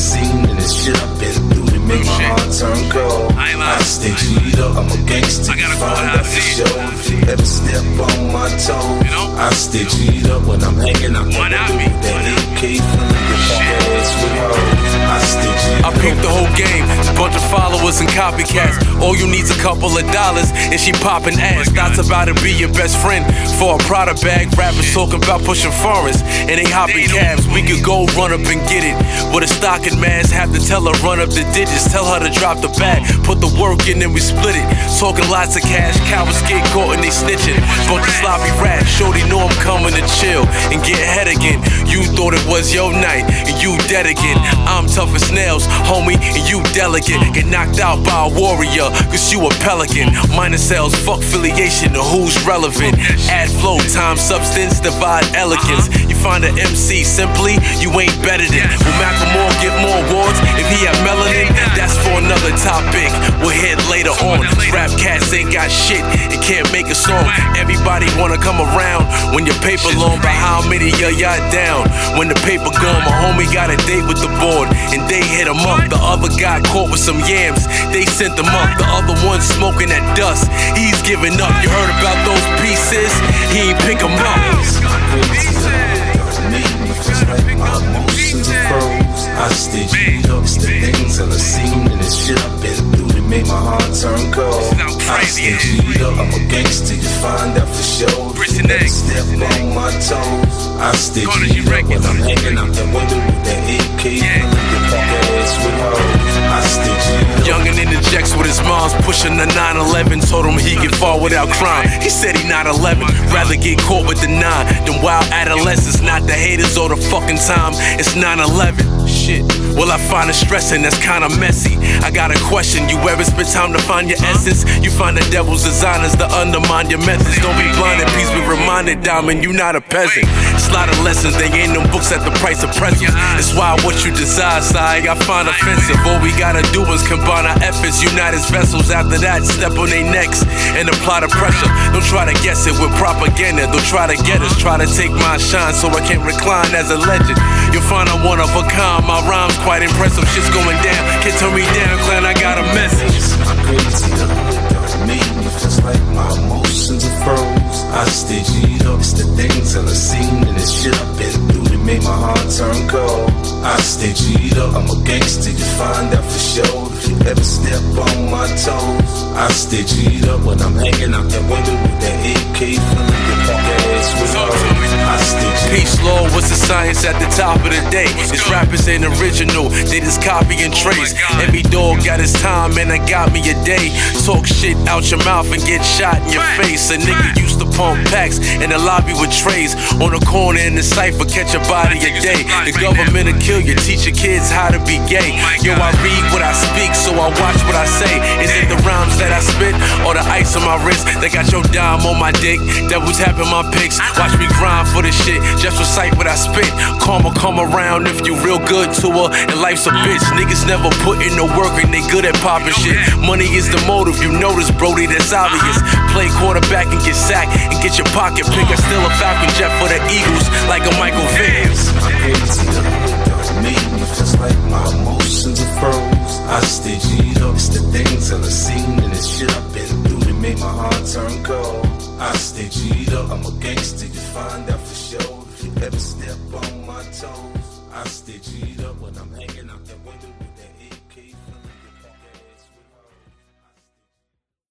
scene, and the shit I've been through to make my heart turn cold. I stay G'd up, I'm a gangster, you find out for sure. If you ever step on my toes, I stay G'd up when I'm hanging out the window with that AK filling your pockets with hoes. I stay G'd up. I peeped the whole game, bunch of followers and copycats. All you need's a couple of dollars, and she popping ass. That's about to be your best friend for a Prada bag. Rappers talking about pushing foreigns, and they hopping cabs. We could go run up and get it with a stocking mask. Have to tell her run up the digits, tell her to drop the bag. Put the work in and we split it. Talking lots of cash, cowards get caught and they snitching. Bunch of sloppy rats, shorty know I'm coming to chill and get head again. You thought it was your night, and you dead again. I'm tough as nails, homie, and you delicate. Get knocked out by a warrior, cause you a pelican. Minor cells, fuck affiliation to who's relevant. Add flow, time, substance, divide elegance. You find an MC simply, you ain't better than. Will Macklemore get more awards if he had melanin? That's for another topic, we'll hit later on. Rap cats ain't got shit and can't make a song. Everybody wanna come around when your paper long, but how many of y'all down when the paper gone? My homie got a date with the board and they hit him up. The other guy caught with some yams, they sent them up. The other one smoking that dust, he's giving up. You heard about those pieces? He ain't pick them up. My emotions are froze. I stay G'd up, it's the things on the scene and the shit I've been through that made my heart turn cold. I stay G'd up, I'm a gangster, you find out for sure. If you never step on my toes, I stay G'd up when I'm hanging out the window with that AK filling your pockets with hoes. I stay G'd up. Youngin' interjects with his mom's pushing the 911. Told him he get far without crime. He said he not 11, rather get caught with the 9 than wild adolescents. Not the haters or the fucking time, it's 9/11. Shit, well I find it stressing, that's kinda messy. I got a question, you ever spend time to find your essence? You find the devil's designers to undermine your methods. Don't be blinded, please be reminded, Diamond, you not a peasant. It's a lot of lessons, they ain't them books at the price of pretzels. It's why what you desire, side, I find offensive. All we gotta do is combine our efforts, unite as vessels. After that, step on their necks and apply the pressure. Don't try to guess it with propaganda, don't try to get us. Try to take my shine so I can recline as a legend. You'll find I'm one of a kind, my rhyme's quite impressive. Shit's going down, can't turn me down, clan, I got a message. I'm crazy, made me feel like my emotions are froze. I stay G'd up, it's the things on the scene and the shit I've been through that made my heart turn cold. I stay G'd up, I'm a gangster, you find out for sure. If you ever step on my toes, I stay G'd up when I'm hanging out that window with that AK filling your pockets with hoes. I stay G'd up. Peace, Lord, what's the science at the top of the day? These rappers ain't original, they just copy and trace. Every dog got his time and I got me a day. Talk shit out your mouth and get shot in your face. A nigga used to pump packs in the lobby with trays. On the corner in the cypher, catch a body a day. The government will kill you, teach your kids how to be gay. Yo, I read what I speak, so I watch what I say. Is it the rhymes that I spit or the ice on my wrist? They got your dime on my dick, devil tapping my pics. Watch me grind for this shit, just recite what I spit. Karma come around if you real good to her, and life's a bitch. Niggas never put in no work and they good at popping shit. Money is the motive, you notice, Brody, that's obvious. Play quarterback and get sacked and get your pocket pick. I still a Falcon jet for the Eagles, like a Michael Vick. Made me feel like my emotions are froze. I stay G'd up, it's the things on the scene and the shit I've been through that made my heart turn cold. I stay G'd up, I'm a gangster, you find out for sure. If you ever step on my toes, I stay G'd up when I'm hanging out that window with that